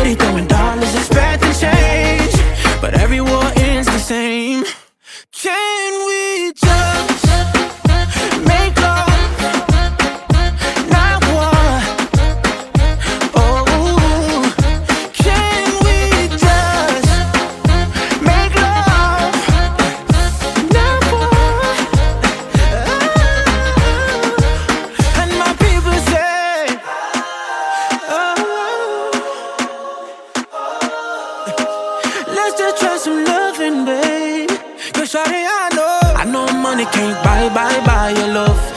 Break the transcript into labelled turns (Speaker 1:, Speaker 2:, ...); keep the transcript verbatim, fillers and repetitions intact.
Speaker 1: Steady throwing dollars, expecting change, but every war ends the same. Can we just make love, not war? Oh, can we just make love, not war? Oh, and my people say, oh, let's just try some loving, babe. Cause shawty, I know, I know money can't buy, buy, buy your love.